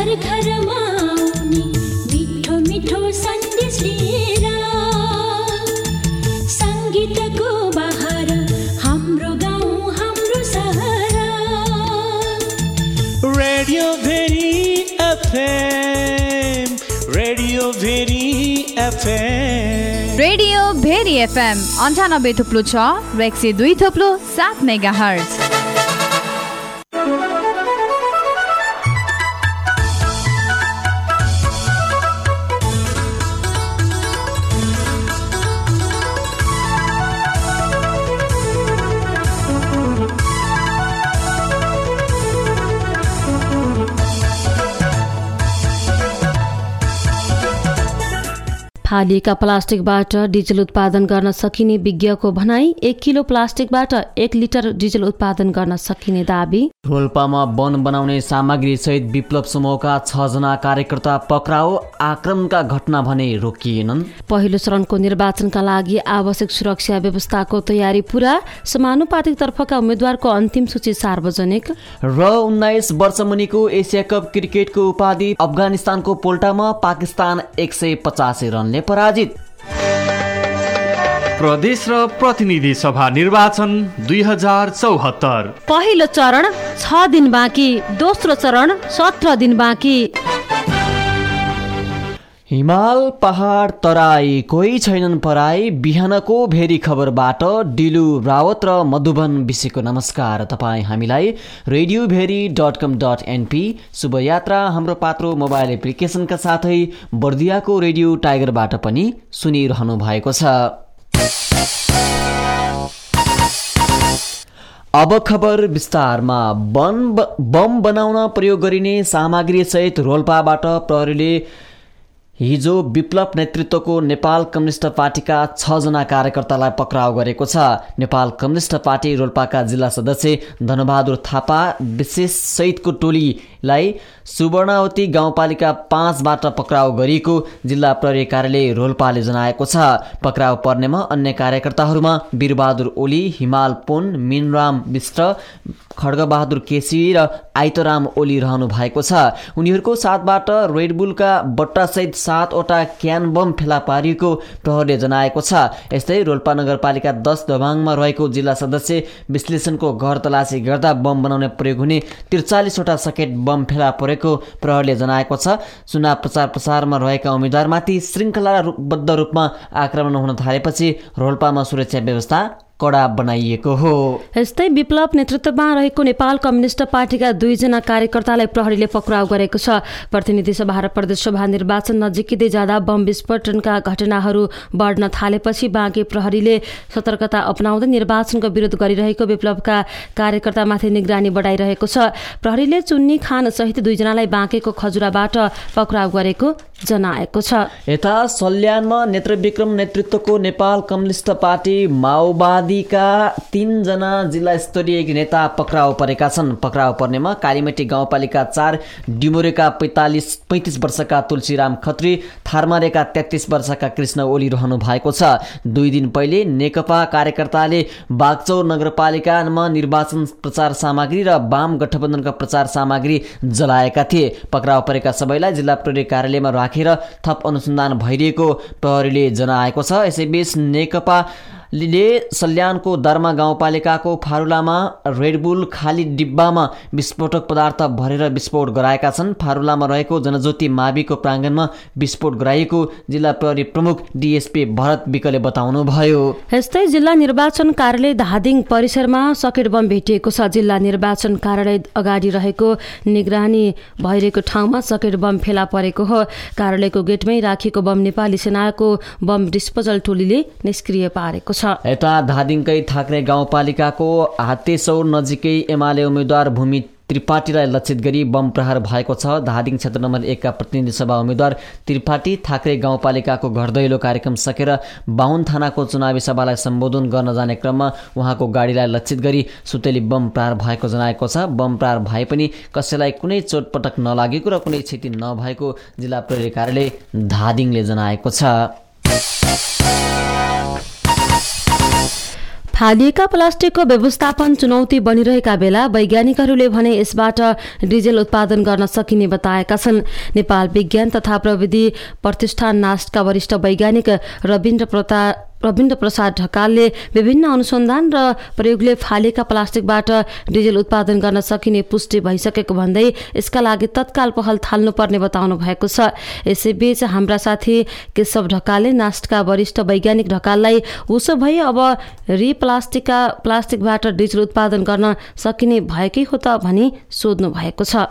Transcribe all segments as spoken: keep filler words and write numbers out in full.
घर घरमा आउने मिठो मिठो सन्देश लिएर सङ्गीतको बहार हाम्रो गाउँ हाम्रो सहर radio Bheri FM radio Bheri FM radio Bheri FM अन्ठानब्बे थुप्लो छ र एक सय दुई थुप्लो सात मेगा हर्ज। फालिएका प्लास्टिकबाट डिजल उत्पादन गर्न सकिने विज्ञको भनाई। एक किलो प्लास्टिकबाट एक लिटर डिजल उत्पादन गर्न सकिने दाबी। रोल्पामा वन बनाउने सामग्री सहित विप्लव समूहका छ जना कार्यकर्ता पक्राउ। आक्रमणका घटना भने रोकिएनन्। पहिलो चरणको निर्वाचनका लागि आवश्यक सुरक्षा व्यवस्थाको तयारी पूरा। समानुपातिक तर्फका उम्मेद्वारको अन्तिम सूची सार्वजनिक। र उन्नाइस वर्ष मुनिको एसिया कप क्रिकेटको उपाधि अफगानिस्तानको पोल्टामा पाकिस्तान एक सय पचासी रनले पराजित। प्रदेश र प्रतिनिधि सभा निर्वाचन दुई हजार चौहत्तर पहिलो चरण छ दिन बाँकी, दोस्रो चरण सत्र दिन बाँकी। हिमाल पहाड तराई कोही छैनन् पराई। बिहानको भेरी खबरबाट डिलु रावत र मधुबन विषयको नमस्कार। तपाईँ हामीलाई radio Bheri dot com dot NP शुभयात्रा हाम्रो पात्रो मोबाइल एप्लिकेसनका साथै बर्दियाको रेडियो टाइगरबाट पनि सुनिरहनु भएको छ। अब खबर विस्तारमा। बम बम बनाउन प्रयोग गरिने सामग्री सहित रोल्पाबाट प्रहरीले हिजो विप्लव नेतृत्वको नेपाल कम्युनिस्ट पार्टीका छ जना कार्यकर्तालाई पक्राउ गरेको छ। नेपाल कम्युनिस्ट पार्टी रोल्पाका जिल्ला सदस्य धनबहादुर थापा विशेष सहितको टोलीलाई सुवर्णावती गाउँपालिका पाँचबाट पक्राउ गरिएको जिल्ला प्रहरी कार्यालय रोल्पाले जनाएको छ। पक्राउ पर्नेमा अन्य कार्यकर्ताहरूमा वीरबहादुर ओली, हिमाल पुन, मिनराम विष्ट, खड्गबहादुर केसी र आइतराम ओली रहनु भएको छ। उनीहरूको साथबाट रेडबुलका बट्टासहित सातवटा क्यान बम फेला पारिएको प्रहरीले जनाएको छ। यस्तै रोल्पा नगरपालिका दस दबाङमा रहेको जिल्ला सदस्य विश्लेषणको घर तलासी गर्दा बम बनाउने प्रयोग हुने त्रिचालिसवटा सकेट बम फेला परेको प्रहरीले जनाएको छ। चुनाव प्रचार प्रसारमा रहेका उम्मेद्वारमाथि श्रृङ्खलाबद्ध रूपमा आक्रमण हुन थालेपछि रोल्पामा सुरक्षा व्यवस्था कडा बनाइएको हो। यस्तै विप्लव नेतृत्वमा रहेको नेपाल कम्युनिस्ट पार्टीका दुईजना कार्यकर्तालाई प्रहरीले पक्राउ गरेको छ। प्रतिनिधि सभा र प्रदेश सभा निर्वाचन नजिकिँदै जाँदा बम विस्फोटनका घटनाहरू बढ्न थालेपछि बाँके प्रहरीले सतर्कता अपनाउँदै निर्वाचनको विरोध गरिरहेको विप्लवका कार्यकर्तामाथि निगरानी बढाइरहेको छ। प्रहरीले चुन्नी खान सहित दुईजनालाई बाँकेको खजुराबाट पक्राउ गरेको जनाएको छ। यता सल्यानमा नेत्रविक्रम नेतृत्वको नेपाल कम्युनिस्ट पार्टी माओवादीका तीनजना जिल्ला स्तरीय नेता पक्राउ परेका छन्। पक्राउ पर्नेमा कालीमेटी गाउँपालिका चार डिमोरेका पैँतालिस पैँतिस वर्षका तुलसीराम खत्री, थारमारेका तेत्तिस वर्षका कृष्ण ओली रहनु भएको छ। दुई दिन पहिले नेकपा कार्यकर्ताले बागचौर नगरपालिकामा निर्वाचन प्रचार सामग्री र वाम गठबन्धनका प्रचार सामग्री जलाएका थिए। पक्राउ परेका सबैलाई जिल्ला प्रहरी कार्यालयमा राखेर थप अनुसन्धान भइरहेको प्रहरीले जनाएको छ। यसैबीच नेकपा ले सल्यानको दर्मा गाउँपालिकाको फारुलामा रेडबुल खाली डिब्बामा विस्फोटक पदार्थ भरेर विस्फोट गराएका छन्। फारुलामा रहेको जनज्योति माविको प्राङ्गणमा विस्फोट गराइएको जिल्ला प्रहरी प्रमुख डिएसपी भरत विकले बताउनुभयो। यस्तै जिल्ला निर्वाचन कार्यालय धादिङ परिसरमा सकेट बम भेटिएको छ। जिल्ला निर्वाचन कार्यालय अगाडि रहेको निगरानी भइरहेको ठाउँमा सकेट बम फेला परेको हो। कार्यालयको गेटमै राखिएको बम नेपाली सेनाको बम डिस्पोजल टोलीले निष्क्रिय पारेको छ। यता धादिङकै थाक्रे गाउँपालिकाको हातेसौर नजिकै एमाले उम्मेद्वार भूमि त्रिपाठीलाई लक्षित गरी बम प्रहार भएको छ। धादिङ क्षेत्र नम्बर एकका प्रतिनिधि सभा उम्मेद्वार त्रिपाठी थाक्रे गाउँपालिकाको घर दैलो कार्यक्रम सकेर बाहुन थानाको चुनावी सभालाई सम्बोधन गर्न जाने क्रममा उहाँको गाडीलाई लक्षित गरी सुतेली बम प्रहार भएको जनाएको छ। बम प्रहार भए पनि कसैलाई कुनै चोटपटक नलागेको र कुनै क्षति नभएको जिल्ला प्रहरी कार्यालय धादिङले जनाएको छ। फालिएका प्लास्टिकको व्यवस्थापन चुनौती बनिरहेका बेला वैज्ञानिकहरूले भने यसबाट डिजेल उत्पादन गर्न सकिने बताएका छन्। नेपाल विज्ञान तथा प्रविधि प्रतिष्ठान नास्टका वरिष्ठ वैज्ञानिक रविन्द्र प्रताप रविन्द्र प्रसाद ढकालले विभिन्न अनुसन्धान र प्रयोगले फालेका प्लास्टिकबाट डिजेल उत्पादन गर्न सकिने पुष्टि भइसकेको भन्दै यसका लागि तत्काल पहल थाल्नुपर्ने बताउनु भएको छ। यसैबीच हाम्रा साथी केशव ढकालले नास्टका वरिष्ठ वैज्ञानिक ढकाललाई उसो भए अब रि प्लास्टिकका प्लास्टिकबाट डिजेल उत्पादन गर्न सकिने भएकै हो त भनी सोध्नु भएको छ।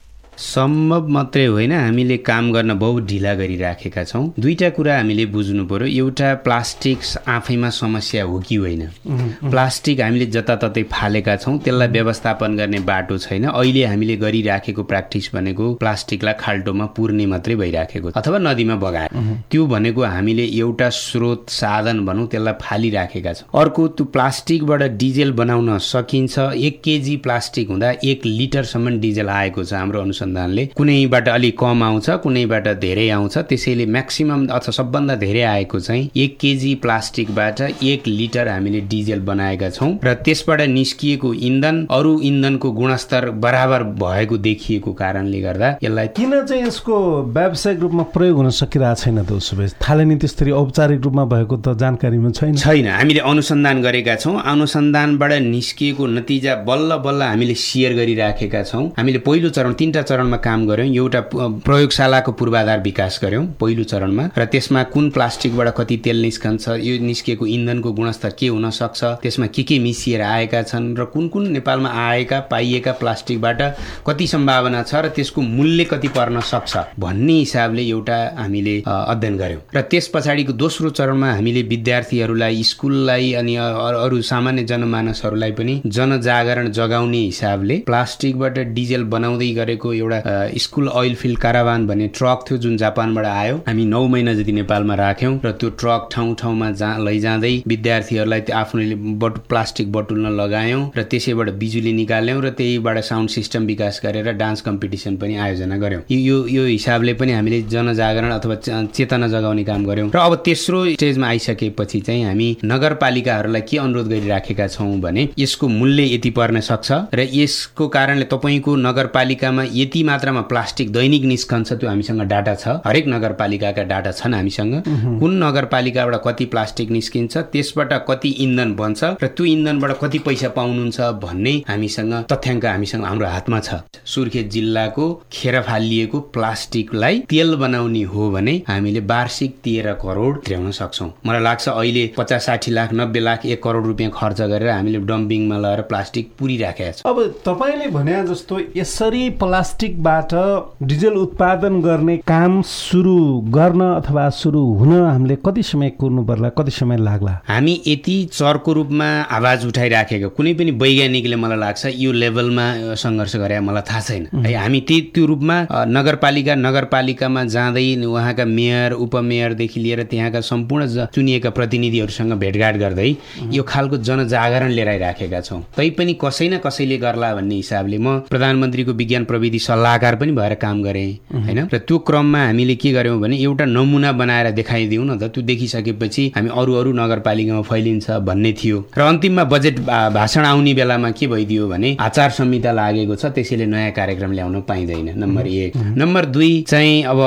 सम्भव मात्रै होइन, हामीले काम गर्न बहुत ढिला गरिराखेका छौँ। दुईटा कुरा हामीले बुझ्नु पर्यो। एउटा, प्लास्टिक आफैमा समस्या हो कि होइन। प्लास्टिक हामीले जताततै फालेका छौँ, त्यसलाई व्यवस्थापन गर्ने बाटो छैन। अहिले हामीले गरिराखेको प्र्याक्टिस भनेको प्लास्टिकलाई खाल्टोमा पुर्ने मात्रै भइराखेको अथवा नदीमा बगाए। त्यो भनेको हामीले एउटा स्रोत साधन भनौँ त्यसलाई फालिराखेका छौँ। अर्को, त्यो प्लास्टिकबाट डिजेल बनाउन सकिन्छ। एक केजी प्लास्टिक हुँदा एक लिटरसम्म डिजेल आएको छ हाम्रो अनुसार अनुसन्धानले। कुनैबाट अलि कम आउँछ, कुनैबाट धेरै आउँछ। त्यसैले म्याक्सिमम अथवा सबभन्दा धेरै आएको चाहिँ एक केजी प्लास्टिकबाट एक लिटर हामीले डिजेल बनाएका छौँ र त्यसबाट निस्किएको इन्धन अरू इन्धनको गुणस्तर बराबर भएको देखिएको कारणले गर्दा यसलाई किन चाहिँ यसको व्यावसायिक रूपमा प्रयोग हुन सकिरहेको छैन त? उसो भए थालनी त्यसरी औपचारिक रूपमा भएको त जानकारीमा छैन। छैन, हामीले अनुसन्धान गरेका छौँ। अनुसन्धानबाट निस्किएको नतिजा बल्ल बल्ल हामीले सेयर गरिराखेका छौँ। हामीले पहिलो चरण तीनटा चरणमा काम गर्यौँ। एउटा प्रयोगशालाको पूर्वाधार विकास गर्यौँ पहिलो चरणमा, र त्यसमा कुन प्लास्टिकबाट कति तेल निस्कन्छ, यो निस्किएको इन्धनको गुणस्तर के हुन सक्छ, त्यसमा के के मिसिएर आएका छन् र कुन कुन नेपालमा आएका पाइएका प्लास्टिकबाट कति सम्भावना छ र त्यसको मूल्य कति पर्न सक्छ भन्ने हिसाबले एउटा हामीले अध्ययन गर्यौँ। र त्यस पछाडिको दोस्रो चरणमा हामीले विद्यार्थीहरूलाई, स्कुललाई अनि अरू सामान्य जनमानसहरूलाई पनि जनजागरण जगाउने हिसाबले प्लास्टिकबाट डिजेल बनाउँदै गरेको एउटा स्कुल ओइल फिल्ड काराभान भन्ने ट्रक थियो जुन जापानबाट आयो। हामी नौ महिना जति नेपालमा राख्यौँ र त्यो ट्रक ठाउँ ठाउँमा जा लैजाँदै विद्यार्थीहरूलाई त्यो आफूले बट प्लास्टिक बटुल्न लगायौँ र त्यसैबाट बिजुली निकाल्यौँ र त्यहीबाट साउन्ड सिस्टम विकास गरेर डान्स कम्पिटिसन पनि आयोजना गर्यौँ। यो यो हिसाबले पनि हामीले जनजागरण अथवा चेतना जगाउने काम गर्यौँ। र अब तेस्रो स्टेजमा आइसकेपछि चाहिँ हामी नगरपालिकाहरूलाई के अनुरोध गरिराखेका छौँ भने यसको मूल्य यति पर्न सक्छ र यसको कारणले तपाईँको नगरपालिकामा यति मात्रामा प्लास्टिक दैनिक निस्कन्छ, त्यो हामीसँग डाटा छ। हरेक नगरपालिकाका डाटा छन् हामीसँग। कुन नगरपालिकाबाट कति प्लास्टिक निस्किन्छ, त्यसबाट कति इन्धन बन्छ र त्यो इन्धनबाट कति पैसा पाउनुहुन्छ भन्ने हामीसँग तथ्याङ्क हामीसँग हाम्रो हातमा छ। सुर्खेत जिल्लाको खेर फालिएको प्लास्टिकलाई तेल बनाउने हो भने हामीले वार्षिक तेह्र करोड तिर्याउन सक्छौँ। मलाई लाग्छ अहिले पचास साठी लाख नब्बे लाख एक करोड रुपियाँ खर्च गरेर हामीले डम्पिङमा लगाएर प्लास्टिक पुरिराखेका छौँ। अब तपाईँले भने जस्तो यसरी प्लास्टिकबाट डिजेल उत्पादन गर्ने काम सुरु गर्न अथवा सुरु हुन हामीले कति समय कुर्नु पर्ला, कति समय लाग्ला? हामी यति चरको रूपमा आवाज उठाइराखेको कुनै पनि वैज्ञानिकले मलाई लाग्छ यो लेभलमा सङ्घर्ष गरे मलाई थाहा छैन है। हामी त्यही त्यो रूपमा नगरपालिका नगरपालिकामा जाँदै उहाँका मेयर उपमेयरदेखि लिएर त्यहाँका सम्पूर्ण चुनिएका प्रतिनिधिहरूसँग भेटघाट गर्दै यो खालको जनजागरण लिएर आइराखेका छौँ। तैपनि कसै न कसैले गर्ला भन्ने हिसाबले म प्रधानमन्त्रीको विज्ञान प्रविधि सल्लाहकार पनि भएर काम गरेँ होइन। र त्यो क्रममा हामीले के गर्यौँ भने एउटा नमुना बनाएर देखाइदिउँ न त, त्यो देखिसकेपछि हामी अरू अरू नगरपालिकामा फैलिन्छ भन्ने थियो। र अन्तिममा बजेट भाषण आउने बेलामा के भइदियो भने आचार संहिता लागेको छ, त्यसैले नयाँ कार्यक्रम ल्याउन पाइँदैन। नम्बर एक। नम्बर दुई चाहिँ अब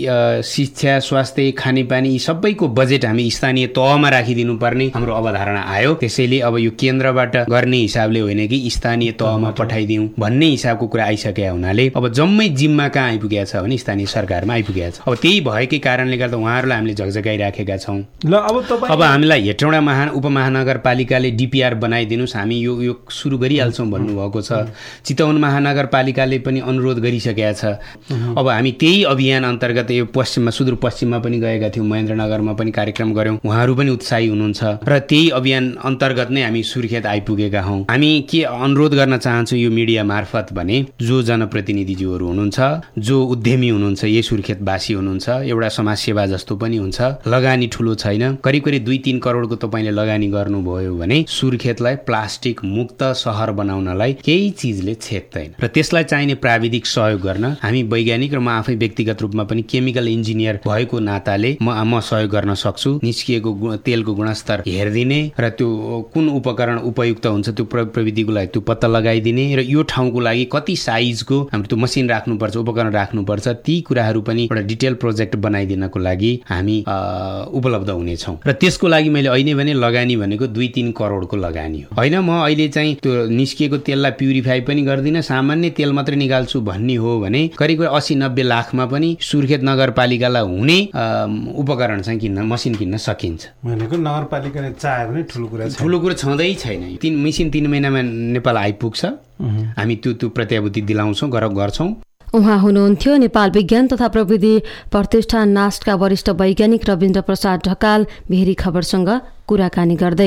शिक्षा स्वास्थ्य खानेपानी यी सबैको बजेट हामी स्थानीय तहमा राखिदिनु पर्ने हाम्रो अवधारणा आयो। त्यसैले अब यो केन्द्रबाट गर्ने हिसाबले होइन कि स्थानीय तहमा पठाइदिउँ भन्ने हिसाबको कुरा आइसकेका हुनाले अब जम्मै जिम्मा कहाँ आइपुगेको छ भने स्थानीय सरकारमा आइपुगेको छ। अब त्यही भएकै कारणले गर्दा उहाँहरूलाई हामीले झकझकाइराखेका छौँ। ल अब तपाईँ अब हामीलाई हेटौँडा महा उपमहानगरपालिकाले डिपिआर बनाइदिनुहोस्, हामी यो यो सुरु गरिहाल्छौँ भन्नुभएको छ। चितवन महानगरपालिकाले पनि अनुरोध गरिसकेका छ। अब हामी त्यही अभियान अन्तर्गत यो पश्चिममा सुदूरपश्चिममा पनि गएका थियौँ, महेन्द्रनगरमा पनि कार्यक्रम गऱ्यौँ, उहाँहरू पनि उत्साही हुनुहुन्छ र त्यही अभियान अन्तर्गत नै हामी सुर्खेत आइपुगेका हौँ। हामी के अनुरोध गर्न चाहन्छौँ यो मिडिया मार्फत भने जो जनप्रतिनिधि प्रतिनिधिज्यूहरू हुनुहुन्छ, जो उद्यमी हुनुहुन्छ, यही सुर्खेतवासी हुनुहुन्छ, एउटा समाजसेवा जस्तो पनि हुन्छ, लगानी ठुलो छैन, करिब करिब दुई तीन करोडको तपाईँले लगानी गर्नुभयो भने सुर्खेतलाई प्लास्टिक मुक्त सहर बनाउनलाई केही चिजले छेक्दैन र त्यसलाई चाहिने प्राविधिक सहयोग गर्न हामी वैज्ञानिक र म आफै व्यक्तिगत रूपमा पनि केमिकल इन्जिनियर भएको नाताले म म सहयोग गर्न सक्छु। निस्किएको तेलको गुणस्तर हेरिदिने र त्यो कुन उपकरण उपयुक्त हुन्छ त्यो प्रविधिको लागि त्यो पत्ता लगाइदिने र यो ठाउँको लागि कति साइजको हाम्रो त्यो मसिन राख्नुपर्छ, उपकरण राख्नुपर्छ, ती कुराहरू पनि एउटा डिटेल प्रोजेक्ट बनाइदिनको लागि हामी उपलब्ध हुनेछौँ। र त्यसको लागि मैले अहिले भने लगानी भनेको दुई तीन करोडको लगानी हो होइन। म अहिले चाहिँ त्यो निस्किएको तेललाई प्युरिफाई पनि गर्दिनँ, सामान्य तेल मात्रै निकाल्छु भन्ने हो भने करिब करिब अस्सी नब्बे लाखमा पनि सुर्खेत नगरपालिकालाई हुने उपकरण चाहिँ किन्न मसिन किन्न सकिन्छ। भनेको नगरपालिकाले चाह्यो भने ठुलो कुरा छ, ठुलो कुरा छँदै छैन। तीन मेसिन तीन महिनामा नेपाल आइपुग्छ, हामी त्यो त्यो प्रत्याभूति दिलाउँछौँ, गर्छौँ। उहाँ हुनुहुन्थ्यो नेपाल विज्ञान तथा प्रविधि प्रतिष्ठान नास्टका वरिष्ठ वैज्ञानिक रविन्द्र प्रसाद ढकाल भेरी खबरसँग कुराकानी गर्दै।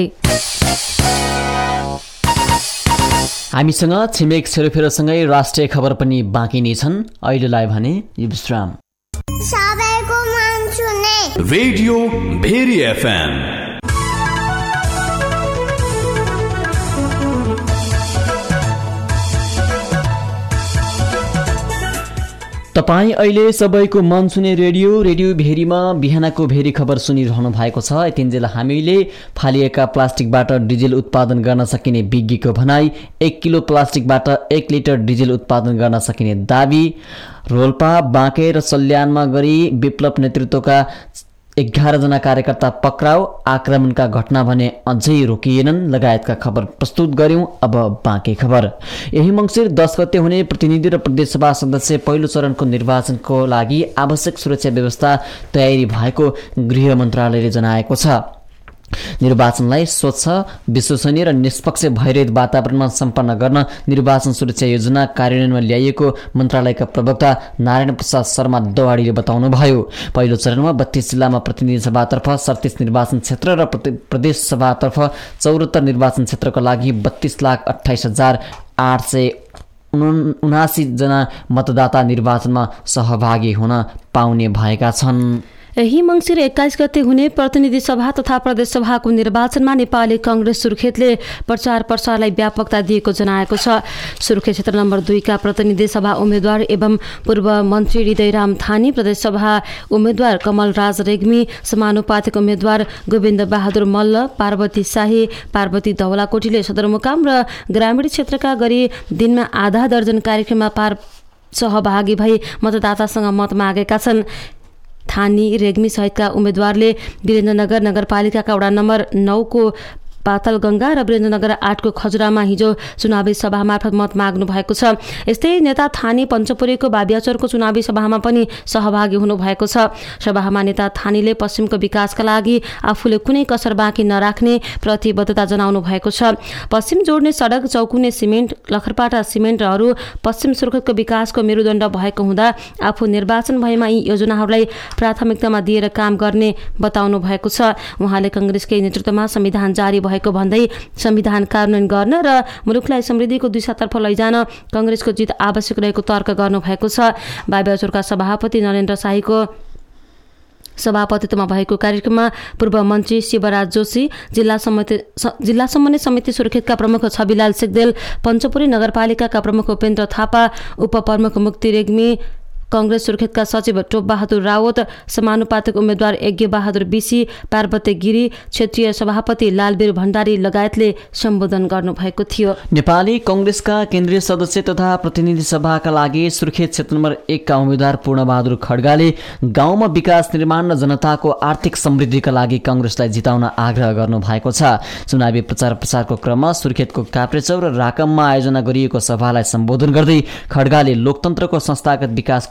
हामीसँग छिमेक सेरोफेरोसँगै राष्ट्रिय खबर पनि बाँकी नै छन्। अहिलेलाई भने यो विश्राम। सबैको मन सुने रेडियो भेरी एफएम। तपाईँ अहिले सबैको मन सुने रेडियो रेडियो भेरीमा बिहानको भेरी खबर सुनिरहनु भएको छ। यतिन्जेल हामीले फालिएका प्लास्टिकबाट डिजेल उत्पादन गर्न सकिने विज्ञको भनाई, एक किलो प्लास्टिकबाट एक लिटर डिजेल उत्पादन गर्न सकिने दावी, रोल्पा बाँके र सल्यानमा गरी विप्लव नेतृत्वका एघारजना कार्यकर्ता पक्राउ, आक्रमणका घटना भने अझै रोकिएनन् लगायतका खबर प्रस्तुत गर्यौं। अब बाँकी खबर। यही मङ्सिर दस गते हुने प्रतिनिधि र प्रदेशसभा सदस्य पहिलो चरणको निर्वाचनको लागि आवश्यक सुरक्षा व्यवस्था तयारी भएको गृह मन्त्रालयले जनाएको छ। निर्वाचनलाई स्वच्छ, विश्वसनीय र निष्पक्ष भइरहित वातावरणमा सम्पन्न गर्न निर्वाचन सुरक्षा योजना कार्यान्वयनमा ल्याइएको मन्त्रालयका प्रवक्ता नारायण प्रसाद शर्मा दवाडीले बताउनुभयो। पहिलो चरणमा बत्तीस जिल्लामा प्रतिनिधि सभातर्फ सडतिस निर्वाचन क्षेत्र र प्रदेश सभातर्फ चौहत्तर निर्वाचन क्षेत्रका लागि बत्तीस लाख अठाइस हजार आठ सय उनासी जना मतदाता निर्वाचनमा सहभागी हुन पाउने भएका छन्। यही मङ्सिर एक्काइस गते हुने प्रतिनिधि सभा तथा प्रदेश सभाको निर्वाचनमा नेपाली कांग्रेस सुर्खेतले प्रचार प्रसारलाई व्यापकता दिएको जनाएको छ। सुर्खेत क्षेत्र नम्बर दुईका प्रतिनिधि सभा उम्मेद्वार एवं पूर्व मन्त्री हृदयराम थानी, प्रदेश सभा उम्मेद्वार कमल राज रेग्मी, समानुपातिक उम्मेद्वार गोविन्द बहादुर मल्ल, पार्वती शाही, पार्वती धौलाकोटीले सदरमुकाम र ग्रामीण क्षेत्रका गरी दिनमा आधा दर्जन कार्यक्रममा पार सहभागी भई मतदातासँग मत मागेका छन्। थानी रेग्मी सहितका उम्मेद्वारले वीरेन्द्रनगर नगरपालिकाका वडा नम्बर नौ को पातलगंगा र वीरेन्द्रनगर आठ को खजुरामा हिजो चुनावी सभा मार्फत मत माग्नु भएको छ। यस्तै नेता थानी पञ्चपुरीको बाबियाचोरको चुनावी सभामा पनि सहभागी हुनुभएको छ। सभामा नेता थानीले पश्चिमको विकासका लागि आफूले कुनै कसर बाँकी नराख्ने प्रतिबद्धता जनाउनु भएको छ। पश्चिम जोड्ने सडक, चौकुने सिमेन्ट, लखरपाटा सिमेन्टहरू पश्चिम सुर्खेतको विकासको मेरुदण्ड भएको हुँदा आफू निर्वाचन भएमा यी योजनाहरूलाई प्राथमिकतामा दिएर काम गर्ने बताउनु भएको छ। उहाँले कांग्रेसकै नेतृत्वमा संविधान जारी भएको भन्दै संविधान कार्यान्वयन गर्न र मुलुकलाई समृद्धिको दिशातर्फ लैजान कांग्रेसको जित आवश्यक रहेको तर्क गर्नुभएको छ। बाबियाचोरका सभापति नरेन्द्र शाहीको सभापतित्वमा भएको कार्यक्रममा पूर्व मन्त्री शिवराज जोशी, जिल्ला समिति जिल्ला समन्वय समिति सुर्खेतका प्रमुख छविलाल सिग्देल, पञ्चपुरी नगरपालिकाका प्रमुख उपेन्द्र थापा, उपप्रमुख मुक्ति रेग्मी, कांग्रेस सुर्खेतका सचिव टोप बहादुर रावत, समानुपातिक उम्मेद्वार यज्ञ बहादुर बिसी, पार्वती गिरी, क्षेत्रीय सभापति लालवीर भण्डारी लगायतले सम्बोधन गर्नुभएको थियो। नेपाली कांग्रेसका केन्द्रीय सदस्य तथा प्रतिनिधि सभाका लागि सुर्खेत क्षेत्र नम्बर एक का उम्मेद्वार पूर्णबहादुर खड्गाले गाउँमा विकास निर्माण र जनताको आर्थिक समृद्धिका लागि कांग्रेसलाई जिताउन आग्रह गर्नु भएको छ। चुनावी प्रचार प्रसारको क्रममा सुर्खेतको काप्रेचौर र राकममा आयोजना गरिएको सभालाई सम्बोधन गर्दै खड्गाले लोकतन्त्रको संस्थागत विकासको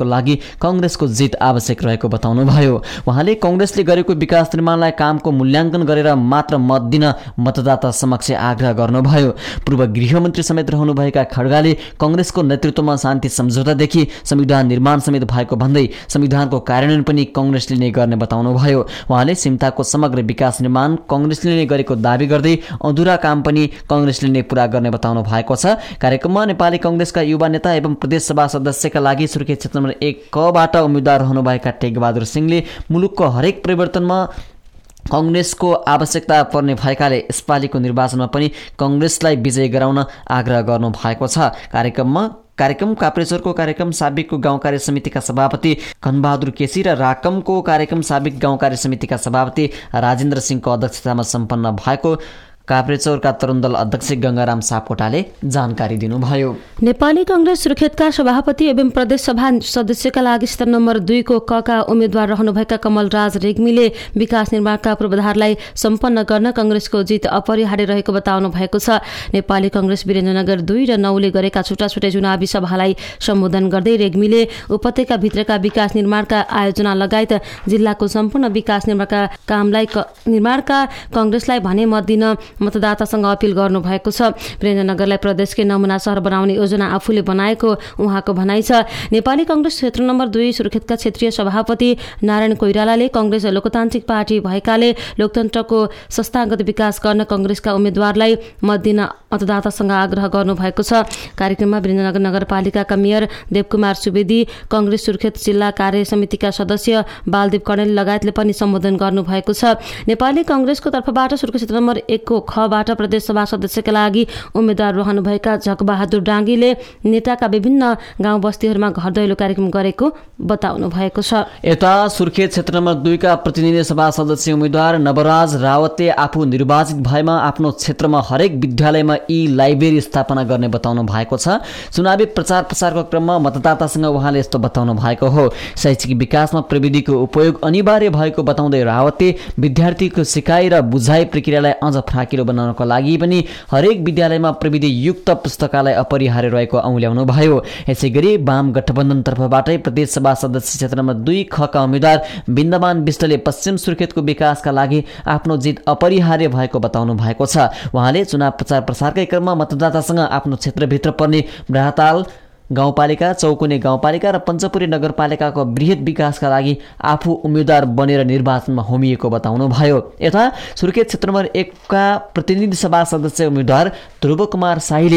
निर्माणको लागि कङ्ग्रेसको जित आवश्यक रहेको बताउनुभयो। उहाँले कङ्ग्रेसले गरेको विकास निर्माणलाई कामको मूल्याङ्कन गरेर मात्र मत दिन मतदाता समक्ष आग्रह गर्नुभयो। पूर्व गृहमन्त्री समेत रहनुभएका खड्गाले कङ्ग्रेसको नेतृत्वमा शान्ति सम्झौतादेखि संविधान निर्माण समेत भएको भन्दै संविधानको कार्यान्वयन पनि कङ्ग्रेसले नै गर्ने बताउनुभयो। उहाँले सिमताको समग्र विकास निर्माण कङ्ग्रेसले नै गरेको दावी गर्दै अधुरा काम पनि कङ्ग्रेसले नै पूरा गर्ने बताउनु भएको छ। कार्यक्रममा नेपाली कङ्ग्रेसका युवा नेता एवं प्रदेशसभा सदस्यका लागि सुर्खेत क्षेत्र नम्बर एक कबाट उम्मेद्वार रहनुभएका टेकबहादुर सिंहले मुलुकको हरेक परिवर्तनमा कङ्ग्रेसको आवश्यकता पर्ने भएकाले यसपालिको निर्वाचनमा पनि कङ्ग्रेसलाई विजय गराउन आग्रह गर्नु भएको छ। कार्यक्रममा कार्यक्रम काप्रेश्वरको कार्यक्रम साबिकको गाउँ कार्य समितिका सभापति कनबहादुर केसी र राकमको कार्यक्रम साबिक गाउँ कार्य समितिका सभापति राजेन्द्र सिंहको अध्यक्षतामा सम्पन्न भएको काभ्रेचौरका तरुण दल अध्यक्ष गङ्गाराम सापकोटाले जानकारी दिनुभयो। नेपाली कङ्ग्रेस सुर्खेतका सभापति एवं प्रदेश सभा सदस्यका लागि क्षेत्र नम्बर दुईको कका उम्मेद्वार रहनुभएका कमलराज रेग्मीले विकास निर्माणका पूर्वाधारलाई सम्पन्न गर्न कङ्ग्रेसको जित अपरिहार्य रहेको बताउनु भएको छ। नेपाली कङ्ग्रेस वीरेन्द्रनगर दुई र नौले गरेका छुट्टा छुट्टै चुनावी सभालाई सम्बोधन गर्दै रेग्मीले उपत्यका भित्रका विकास निर्माणका आयोजना लगायत जिल्लाको सम्पूर्ण विकास निर्माणका कामलाई निर्माणका कङ्ग्रेसलाई भने मत दिन मतदातासँग अपिल गर्नु भएको छ। वीरेन्द्रनगरलाई प्रदेशकै नमुना सहर बनाउने योजना आफूले बनाएको उहाँको भनाइ छ। नेपाली कङ्ग्रेस क्षेत्र नम्बर दुई सुर्खेतका क्षेत्रीय सभापति नारायण कोइरालाले कङ्ग्रेस लोकतान्त्रिक पार्टी भएकाले लोकतन्त्रको संस्थागत विकास गर्न कङ्ग्रेसका उम्मेद्वारलाई मत दिन मतदातासँग आग्रह गर्नु भएको छ। कार्यक्रममा वीरेन्द्रनगर नगरपालिकाका मेयर देवकुमार सुवेदी, कङ्ग्रेस सुर्खेत जिल्ला कार्य समितिका सदस्य बालदेव कणेल लगायतले पनि सम्बोधन गर्नु भएको छ। नेपाली कङ्ग्रेसको तर्फबाट सुर्खेत क्षेत्र नम्बर एकको खबाट प्रदेशसभा सदस्यका लागि उम्मेद्वार रहनुभएका झकबहादुर डाङ्गीले नेताका विभिन्न गाउँ बस्तीहरूमा घर दैलो कार्यक्रम गरेको बताउनु भएको छ। यता सुर्खेत क्षेत्र नम्बर दुईका प्रतिनिधि सभा सदस्य उम्मेद्वार नवराज रावतले आफू निर्वाचित भएमा आफ्नो क्षेत्रमा हरेक विद्यालयमा ई लाइब्रेरी स्थापना गर्ने बताउनु भएको छ। चुनावी प्रचार प्रसारको क्रममा मतदातासँग उहाँले यस्तो बताउनु भएको हो। शैक्षिक विकासमा प्रविधिको उपयोग अनिवार्य भएको बताउँदै रावतले विद्यार्थीको सिकाइ र बुझाइ प्रक्रियालाई अझ फ्राकिलो बनाउनको लागि पनि हरेक विद्यालयमा प्रविधि युक्त पुस्तकालय अपरिहार्य रहेको औल्याउनु भयो। यसै गरी वाम गठबन्धन तर्फबाटै प्रदेशसभा सदस्य क्षेत्र नम्बर दुई खका उम्मेद्वार बिन्दमान विष्टले पश्चिम सुर्खेतको विकासका लागि आफ्नो जित अपरिहार्य भएको बताउनु भएको छ। उहाँले चुनाव प्रचार प्रसारकै क्रममा मतदातासँग आफ्नो क्षेत्रभित्र पर्ने ब्राहताल गाउँपालिका, चौकुने गाउँपालिका र पञ्चपुरी नगरपालिकाको बृहत विकासका लागि आफू उम्मेद्वार बनेर निर्वाचनमा होमिएको बताउनु भयो। यता सुर्खेत क्षेत्र नम्बर एकका प्रतिनिधि सभा सदस्य उम्मेद्वार ध्रुव कुमार शाहीले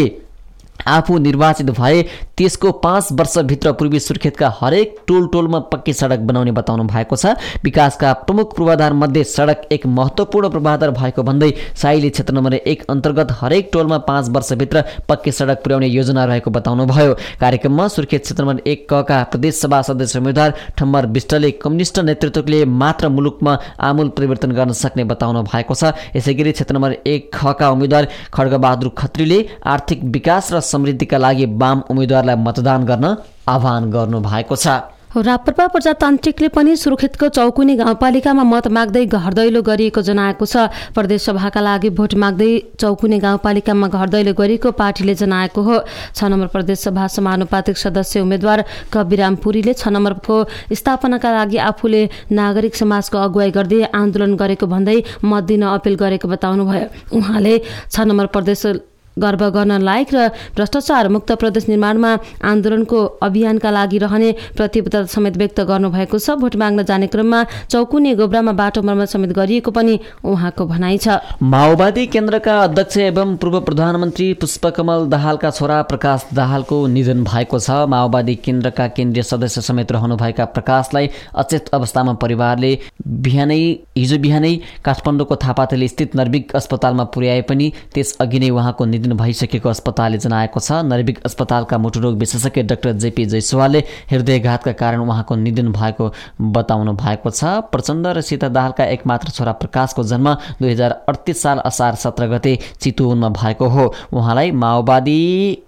आफू निर्वाचित भए त्यसको पाँच वर्षभित्र पूर्वी सुर्खेतका हरेक टोल टोलमा पक्की सडक बनाउने बताउनु भएको छ। विकासका प्रमुख पूर्वाधार मध्ये सडक एक महत्त्वपूर्ण पूर्वाधार भएको भन्दै शाहीले क्षेत्र नम्बर एक अन्तर्गत हरेक टोलमा पाँच वर्षभित्र पक्की सडक पुर्याउने योजना रहेको बताउनु भयो। कार्यक्रममा सुर्खेत क्षेत्र नम्बर एक कका प्रदेशसभा सदस्य उम्मेद्वार ठम्बर विष्टले कम्युनिस्ट नेतृत्वले मात्र मुलुकमा आमूल परिवर्तन गर्न सक्ने बताउनु भएको छ। यसैगरी क्षेत्र नम्बर एक खका उम्मेद्वार खड्गबहादुर खत्रीले आर्थिक विकास र समृद्धिका लागि वाम उम्मेद्वारलाई मतदान गर्न आह्वान गर्नु भएको छ। राप्रपा प्रजातान्त्रिकले पनि सुर्खेतको चौकुनी गाउँपालिकामा मत माग्दै घर दैलो गरिएको जनाएको छ। प्रदेश सभाका लागि भोट माग्दै चौकुनी गाउँपालिकामा घर दैलो गरेको पार्टीले जनाएको हो। छ नम्बर प्रदेश सभा समानुपातिक सदस्य उम्मेद्वार कविराम पुरीले छ नम्बरको स्थापनाका लागि आफूले नागरिक समाजको अगुवाई गर्दै आन्दोलन गरेको भन्दै मत दिन अपिल गरेको बताउनुभयो। उहाँले छ नम्बर प्रदेश गर्व गर्न लायक र भ्रष्टाचार मुक्त प्रदेश निर्माणमा आन्दोलनको अभियानका लागि रहने प्रतिबद्धता समेत व्यक्त गर्नुभएको छ। भोट माग्न जाने क्रममा चौकुने गोब्रामा बाटो मर्मत समेत गरिएको पनि उहाँको भनाइ छ। माओवादी केन्द्रका अध्यक्ष एवं पूर्व प्रधानमन्त्री पुष्पकमल दाहालका छोरा प्रकाश दाहालको निधन भएको छ। माओवादी केन्द्रका केन्द्रीय सदस्य समेत रहनुभएका प्रकाशलाई अचेत अवस्थामा परिवारले बिहानै हिजो बिहानै काठमाडौँको थापाथली स्थित नर्भिक अस्पतालमा पुर्याए पनि त्यसअघि नै उहाँको निधन भइसकेको अस्पतालले जनाएको छ। नर्भिक अस्पतालका मुटुरोग विशेषज्ञ डाक्टर जेपी जयसवालले हृदयघातका कारण उहाँको निधन भएको बताउनु भएको छ। प्रचण्ड र सीता दाहालका एकमात्र छोरा प्रकाशको जन्म दुई हजार अडतिस साल असार सत्र गते चितवनमा भएको हो। उहाँलाई माओवादी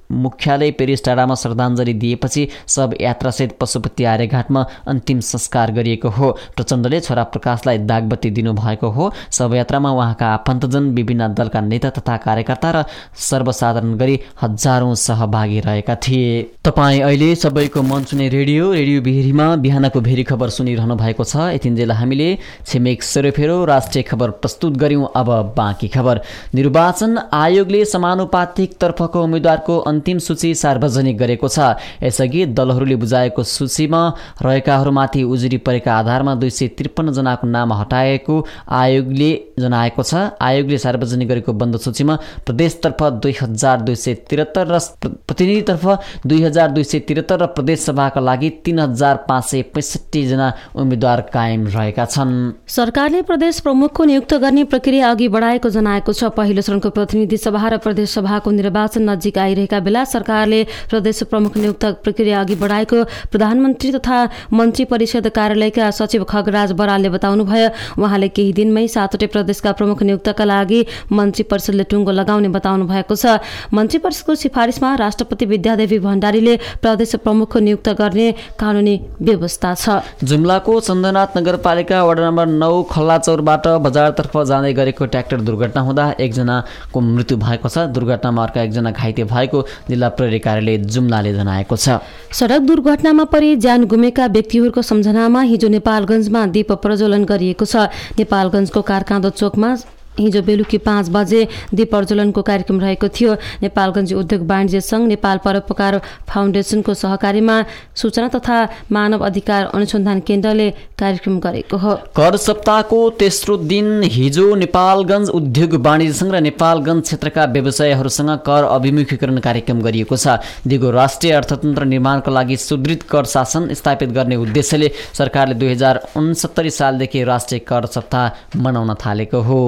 मुख्यालय पेरिस टाडामा श्रद्धाञ्जली दिएपछि शव यात्रासहित पशुपति आर्यघाटमा अन्तिम संस्कार गरिएको हो। प्रचण्डले छोरा प्रकाशलाई दागबत्ती दिनुभएको हो। शवयात्रामा उहाँका आफन्तजन, विभिन्न दलका नेता तथा कार्यकर्ता र सर्वसाधारण गरी हजारौं सहभागी रहेका थिए। तपाईँ अहिले सबैको मन सुने रेडियो रेडियो भेरीमा बिहानको भेरी खबर सुनिरहनु भएको छ। यतिन्जेल हामीले छिमेक सेरोफेरो राष्ट्रिय खबर प्रस्तुत गर्यौं। अब बाँकी खबर। निर्वाचन आयोगले समानुपातिक तर्फको उम्मेद्वारको अन्तिम सूची सार्वजनिक गरेको छ। यसअघि दलहरूले बुझाएको सूचीमा रहेकाहरूमाथि उजुरी परेका आधारमा दुई सय त्रिपन्न जनाको नाम हटाएको आयोगले जनाएको छ। आयोगले सार्वजनिक गरेको बन्द सूचीमा प्रदेशतर्फ दुई हजार दुई सय त्रिहत्तर र प्रतिनिधितर्फ दुई हजार दुई सय त्रिहत्तर र प्रदेशसभाका लागि तीन हजार पाँच सय पैँसठी जना उम्मेद्वार कायम रहेका छन्। सरकारले प्रदेश प्रमुखको नियुक्त गर्ने प्रक्रिया अघि बढाएको जनाएको छ। पहिलो चरणको प्रतिनिधि सभा र प्रदेश सभाको निर्वाचन नजिक आइरहेका बेला सरकारले प्रदेश प्रमुख नियुक्त प्रक्रिया अघि बढाएको प्रधानमन्त्री तथा मन्त्री परिषद कार्यालयका सचिव खगराज बरालले बताउनुभयो। उहाँले केही दिनमै सातवटै प्रदेशका प्रमुख नियुक्तका लागि मन्त्री परिषदले टुङ्गो लगाउने बताउनु भएको छ। मन्त्री परिषदको सिफारिसमा राष्ट्रपति विद्यादेवी भण्डारीले प्रदेश प्रमुखको नियुक्त गर्ने कानुनी व्यवस्था छ। जुम्लाको चन्द्रनाथ नगरपालिका वडा नम्बर नौ खल्लाचौरबाट बजारतर्फ जाँदै गरेको ट्र्याक्टर दुर्घटना हुँदा एकजनाको मृत्यु भएको छ। दुर्घटनामा अर्का एकजना घाइते भएको जिल्ला प्रहरी कार्यालय जुम्लाले जनाएको छ। सडक दुर्घटनामा परि ज्यान गुमेका व्यक्तिहरूको सम्झनामा हिजो नेपालगञ्जमा दीप प्रज्वलन गरिएको छ। नेपालगञ्जको कारकाँदो चोकमा हिजो बेलुकी पाँच बजे दीप प्रज्वलनको कार्यक्रम रहेको थियो। नेपालगञ्ज उद्योग वाणिज्य सङ्घ, नेपाल परोपकार फाउन्डेसनको सहकारीमा सूचना तथा मानव अधिकार अनुसन्धान केन्द्रले कार्यक्रम गरेको हो। कर सप्ताहको तेस्रो दिन हिजो नेपालगञ्ज उद्योग वाणिज्य सङ्घ र नेपालगञ्ज क्षेत्रका व्यवसायहरूसँग कर अभिमुखीकरण कार्यक्रम गरिएको छ। दिगो राष्ट्रिय अर्थतन्त्र निर्माणका लागि सुदृढ कर शासन स्थापित गर्ने उद्देश्यले सरकारले दुई हजार उनसत्तरी सालदेखि राष्ट्रिय कर सप्ताह मनाउन थालेको हो।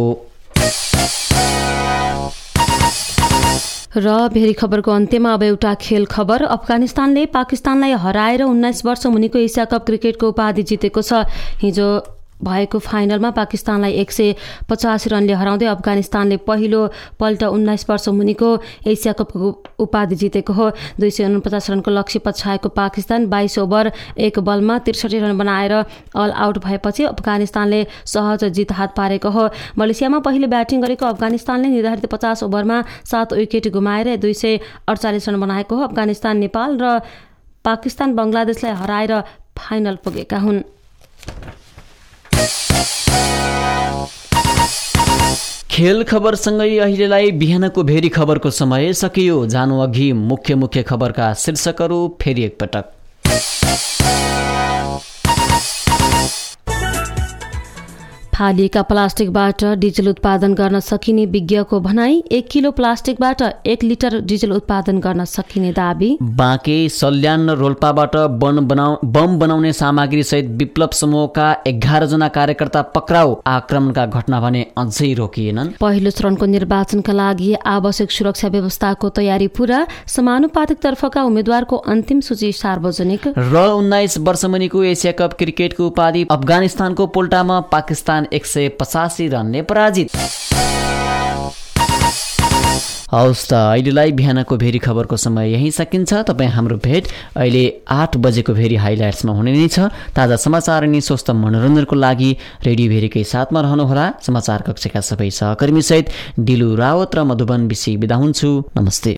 र भेरी खबरको अन्त्यमा अब एउटा खेल खबर। अफगानिस्तानले पाकिस्तानलाई हराएर उन्नाइस वर्ष मुनिको एसिया कप क्रिकेटको उपाधि जितेको छ। हिजो भएको फाइनलमा पाकिस्तानलाई एक सय पचासी रनले हराउँदै अफगानिस्तानले पहिलो पल्ट उन्नाइस वर्ष मुनिको एसिया कपको उपाधि जितेको हो। दुई सय उनपचास रनको लक्ष्य पछाएको पाकिस्तान बाइस ओभर एक बलमा त्रिसठी रन बनाएर अल आउट भएपछि अफगानिस्तानले सहज जित हात पारेको हो। मलेसियामा पहिले ब्याटिङ गरेको अफगानिस्तानले निर्धारित पचास ओभरमा सात विकेट गुमाएर दुई सय अडचालिस रन बनाएको हो। अफगानिस्तान नेपाल र पाकिस्तान बङ्गलादेशलाई हराएर फाइनल पुगेका हुन्। खेल खबरसँगै अहिलेलाई बिहानको भेरी खबरको समय सकियो। जानु अघि मुख्य मुख्य खबरका शीर्षकहरू फेरि एकपटक। फालिएका प्लास्टिकबाट डिजल उत्पादन गर्न सकिने विज्ञको भनाई। एक किलो प्लास्टिकबाट एक लिटर डिजल उत्पादन गर्न सकिने दाबी। बाँके सल्यान र रोल्पाबाट बम बनाउ बम बनाउने सामग्री सहित विप्लव समूहका एघार जना कार्यकर्ता पक्राउ। आक्रमणका घटना भने अझै रोकिएनन्। पहिलो चरणको निर्वाचनका लागि आवश्यक सुरक्षा व्यवस्थाको तयारी पूरा। समानुपातिक तर्फका उम्मेद्वारको अन्तिम सूची सार्वजनिक। र उन्नाइस वर्ष मुनिको एसिया कप क्रिकेटको उपाधि अफगानिस्तानको पोल्टामा पाकिस्तान एक सय पचासी रनले पराजित। हौस् त अहिलेलाई बिहानको भेरी खबरको समय यही सकिन्छ। तपाईँ हाम्रो भेट अहिले आठ बजेको भेरी हाइलाइट्समा हुने नै छ। ताजा समाचार अनि स्वस्थ मनोरञ्जनको लागि रेडियो भेरीकै साथमा रहनुहोला। समाचार कक्षका सबै सहकर्मीसहित दिलु रावत र मधुबन विसी बिदा हुन्छु। नमस्ते।